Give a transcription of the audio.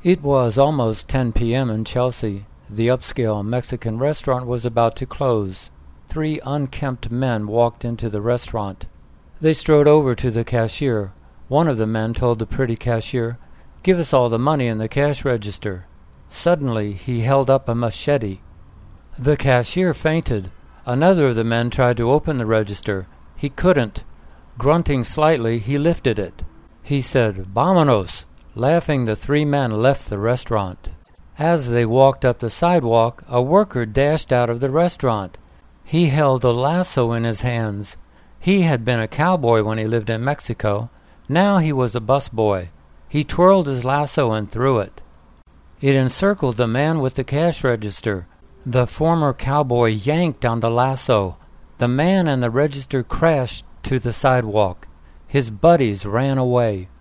It was almost 10 p.m. in Chelsea. The upscale Mexican restaurant was about to close. 3 unkempt men walked into the restaurant. They strode over to the cashier. One of the men told the pretty cashier, "Give us all the money in the cash register." Suddenly he held up a machete. The cashier fainted. Another of the men tried to open the register. He couldn't. Grunting slightly, he lifted it. He said, "Vámonos." Laughing, the 3 men left the restaurant. As they walked up the sidewalk, a worker dashed out of the restaurant. He held a lasso in his hands. He had been a cowboy when he lived in Mexico. Now he was a busboy. He twirled his lasso and threw it. It encircled the man with the cash register. The former cowboy yanked on the lasso. The man and the register crashed to the sidewalk. His buddies ran away.